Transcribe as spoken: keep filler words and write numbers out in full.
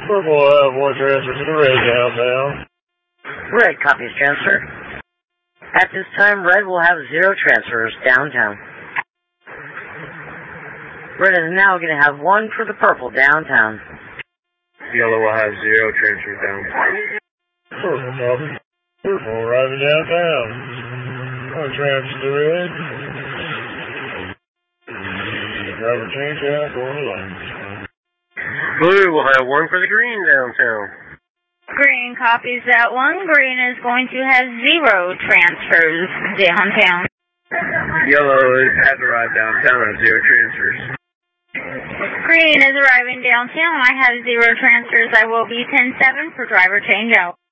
Purple will have one transfer to the red downtown. Red copies transfer. At this time, red will have zero transfers downtown. Red is now going to have one for the purple downtown. Yellow will have zero transfers downtown. Purple copy. Purple arriving downtown. One transfer to red. Driver change out, going to line. Blue will have one for the green downtown. Green copies that one. Green is going to have zero transfers downtown. Yellow has arrived downtown at zero transfers. Green is arriving downtown. I have zero transfers. I will be ten seven for driver change out.